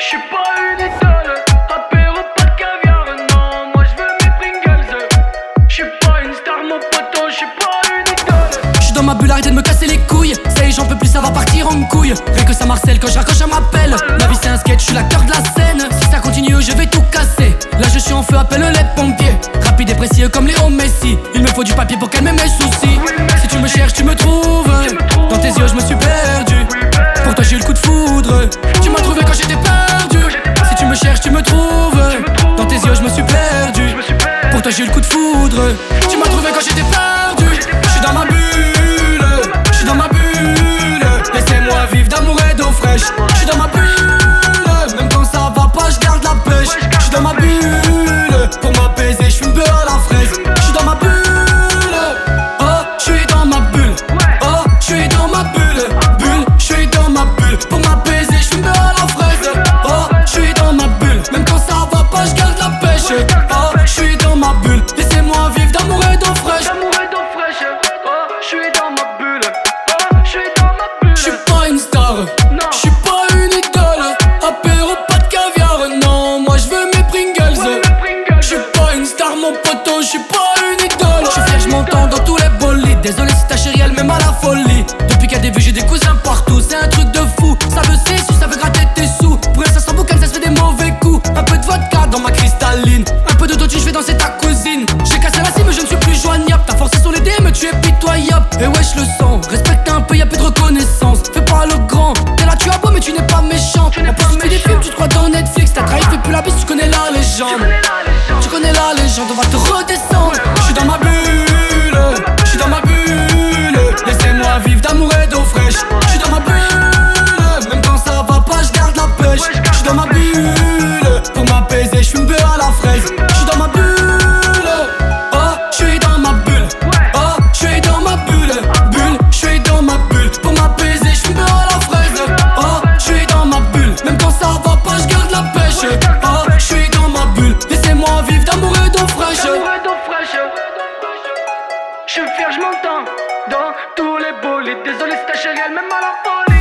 J'suis pas une idole, apéro pas de caviar, non, moi j'veux mes Pringles. J'suis pas une star mon poteau, j'suis pas une idole. J'suis dans ma bulle, arrêtez de me casser les couilles. Ça y est, j'en peux plus, ça va partir en couille. Rien que ça marcelle, quand je raccroche elle m'appelle. Ma vie c'est un sketch, j'suis l'acteur de la scène. Si ça continue, je vais tout casser. Là je suis en feu, appelle les pompiers. Rapide et précis comme Léo Messi. Il me faut du papier pour calmer mes soucis. Si tu me cherches, tu me trouves. Dans tes yeux, je me suis perdu. Pour toi, j'ai eu le coup de foudre. Tu m'as trouvé quand j'étais perdu. Si tu me cherches, tu me trouves. Dans tes yeux, je me suis perdu. Pour toi, j'ai eu le coup de foudre. Tu m'as trouvé quand j'étais perdu. J'suis dans ma bulle. J'suis dans ma bulle. Laissez-moi vivre d'amour et d'eau fraîche. J'suis dans ma bulle. Même quand ça va pas, j'garde la pêche. J'suis dans ma bulle. Pour m'apaiser, j'fume un peu à la fraise. J'suis dans ma bulle. Oh, j'suis dans ma bulle. Oh, j'suis dans ma bulle. Bulle, j'suis dans ma bulle. Pour m'apaiser, j'fume un peu à la fraise. Oh, j'suis dans ma bulle. Même quand ça va pas, j'garde la pêche. Oh, j'suis dans ma bulle. Laissez-moi vivre d'amour et d'eau fraîche. Oh, j'suis dans ma bulle. Oh, j'suis dans ma bulle. J'suis pas une star, j'suis pas une idole. Apéro pas de caviar, non, moi j'veux mes Pringles. J'suis pas une star mon poteau, j'suis pas une idole. J'suis fier, j'm'entends dans tous les bolides. Désolé si ta chérie elle m'aime à la folie. Depuis qu'elle a des vues, j'ai des cousins partout. C'est un truc de fou, ça veut s'essuyer, ça veut gratter tes sous. Pour elle ça sent boucan, ça se fait des mauvais coups. Un peu de vodka dans ma cristalline. Un peu de doty, j'vais danser ta cousine. J'ai cassé la cime, je ne suis plus joignable. T'as forcé sur les DM, tu es pitoyable. Et ouais je le sens, respecte un peu, y'a plus de reconnaissance. Fais pas le grand, t'es là tu as beau mais tu n'es pas méchant. En plus tu fais des films, tu te crois dans Netflix. T'as trahi, fais plus la bise, tu connais la légende. Tu connais la légende, on va te redescendre. J'suis dans ma bulle, j'suis dans ma bulle. Laissez-moi vivre d'amour et d'eau fraîche. J'suis dans ma bulle, même quand ça va pas, j'garde la pêche. J'suis dans ma bulle, pour m'apaiser, j'fume un peu à la fraise. J'suis dans ma bulle, oh, j'suis dans ma bulle. Oh, j'suis dans ma bulle, bulle, j'suis dans ma bulle. Pour m'apaiser, j'fume un peu à la fraise. Oh, j'suis dans ma bulle, même quand ça va pas, j'garde la pêche. Oh, j'suis dans ma bulle, laissez-moi vivre d'amour et d'eau fraîche. J'suis fier, j'm'entends dans tous les bolides. Désolé si ta chérie elle m'aime à la folie.